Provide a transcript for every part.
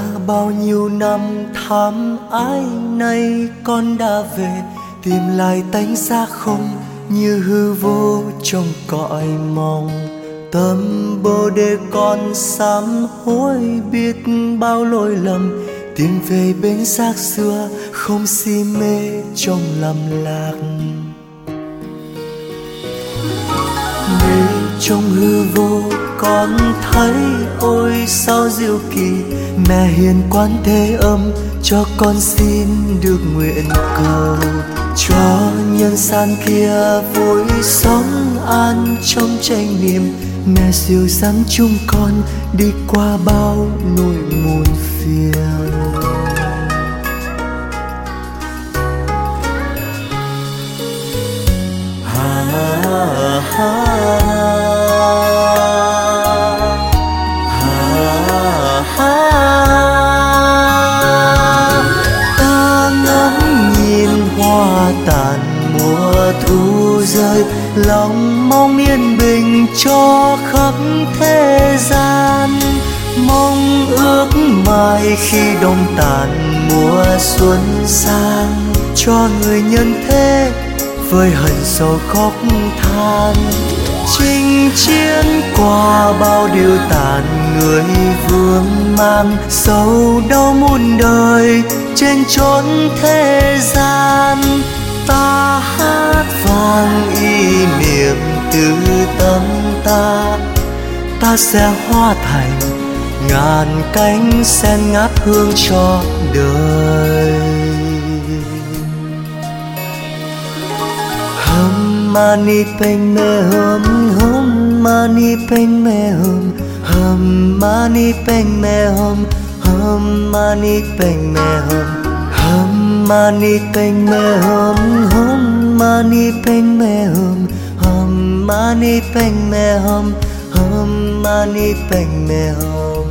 bao nhiêu năm thăm ái nay con đã về, tìm lại tánh xác không như hư vô trong cõi mong. Tâm bồ đề con sám hối biết bao lỗi lầm, tìm về bên xác xưa không si mê trong lầm lạc. Mê trong hư vô con thấy ôi sao diệu kỳ, mẹ hiền Quán Thế Âm cho con xin được nguyện cầu, cho nhân gian kia vui sống an trong chánh niệm. Mẹ dìu dắt chúng con đi qua bao nỗi muôn phiền. Ta ngắm nhìn hoa tàn mùa thu rơi, lòng mong yên bình cho khắp thế gian. Mong ước mai khi đông tàn mùa xuân sang, cho người nhân thế vơi hận sầu khóc than. Chinh chiến qua bao điều tàn, người vương mang sầu đau muôn đời trên chốn thế gian. Ta hát vang ý niệm từ tâm ta, ta sẽ hóa thành ngàn cánh sen ngát hương cho đời. Hum mani padme hum, hum mani padme hum, hum mani padme hum, hum mani padme hum, hum mani padme hum, hum mani padme hum, hum mani padme hum, hum mani padme hum.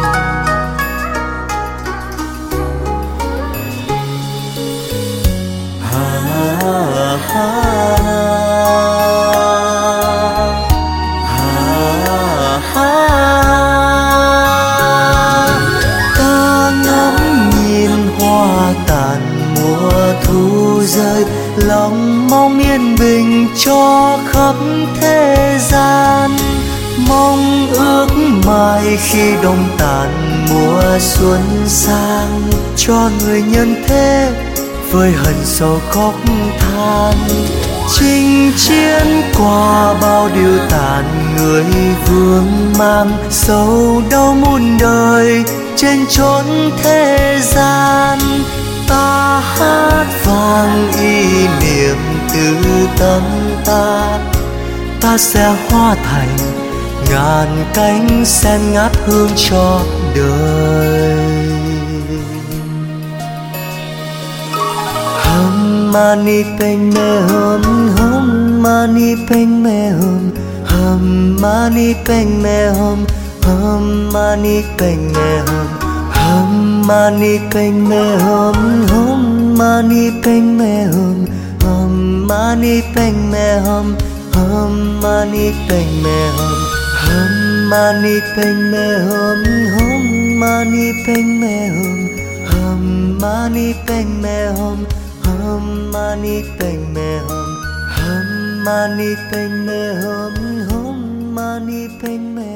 Ta ngắm nhìn hoa tàn mùa thu rơi, lòng mong yên bình cho khắp thế gian. Mong ước mai khi đông tàn mùa xuân sang, cho người nhân thế vơi hận sầu khóc than. Chinh chiến qua bao điều tàn, người vương mang sầu đau muôn đời trên chốn thế gian. Ta hát vang ý niệm từ tâm ta, ta sẽ hóa thành ngàn cánh sen ngát hương cho đời. Hum mani padme hum, hum mani padme hum, hum mani padme hum, hum mani padme hum, hum mani padme hum, hum mani padme hum, hum mani padme hum, hum mani padme hum, hum mani padme hum, hum mani padme hum, hum mani padme hum, hum mani padme hum, hum mani padme hum, hum mani padme